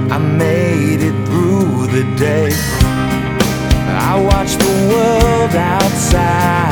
I made it through the day. I watched the world outside